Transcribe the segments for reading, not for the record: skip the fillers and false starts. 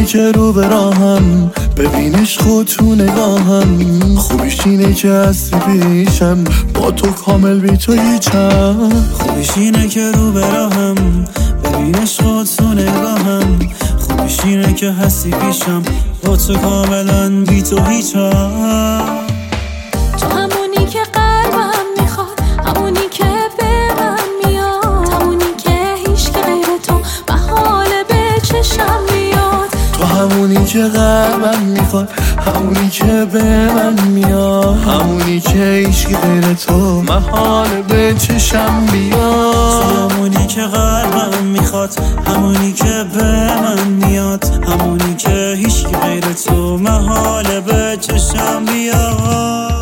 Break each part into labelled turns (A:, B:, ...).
A: که رو به راهم، ببینش خود تو نگاهم. خوبیش اینه که هستی پیشم، با تو کامل بی تو هیچم.
B: خوبیش اینه که رو به راهم، ببینش خود تو نگاهم. خوبیش اینه که هستی پیشم، با تو کاملا بی تو هیچم.
C: تو همونی که قلبم میخواد، همونی که به من میاد، همونی که هیچکی غیر تو محاله به چشم بیاد.
A: تو همونی که قلبم میخواد، همونی که به من میاد، همونی که هیچکی غیر تو محاله به چشم بیاد.
B: تو همونی که قلبم میخواد، همونی که به من میاد، همونی که هیچکی غیر تو محاله به چشم بیاد.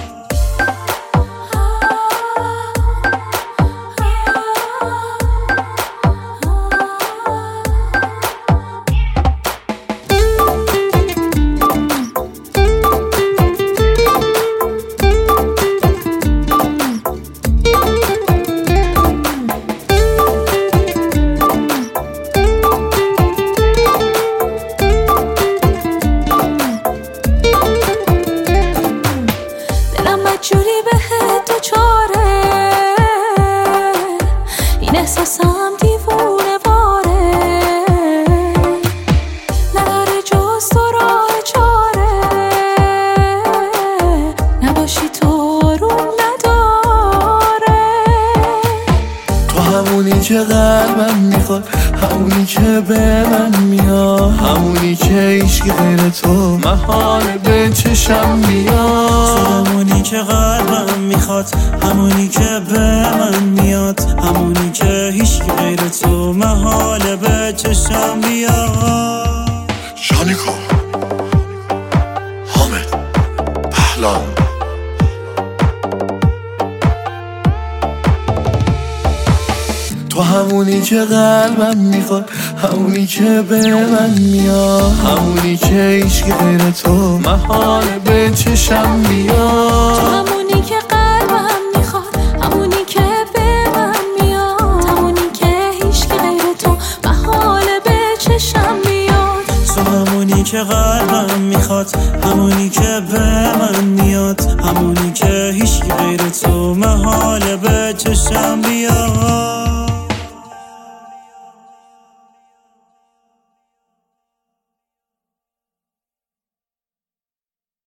C: جوری بهت دوچاره، این احساسم دیوونه باره، نداره جز تو راه چاره، نباشی تو روم نداره.
A: تو همونی که قلبم میخواد، همونی که به من میاد، همونی که هیچکی غیر تو محاله به چشم بیاد.
B: تو همونی که قلبم میخواد، همونی که به من میاد، همونی که هیچکی غیر تو محاله به چشم بیاد.
A: شانیکو حامد پهلان. تو همونی که قلبم میخواد، همونی که به من میاد، همونی که هیچکی غیر تو محاله به چشم بیاد.
C: تو همونی که قلبم میخواد، همونی که به من میاد، همونی که هیچکی غیر تو محاله به چشم بیاد.
B: تو همونی که قلبم میخواد، همونی که به من میاد، همونی که هیچکی غیر تو محاله به چشم بیاد.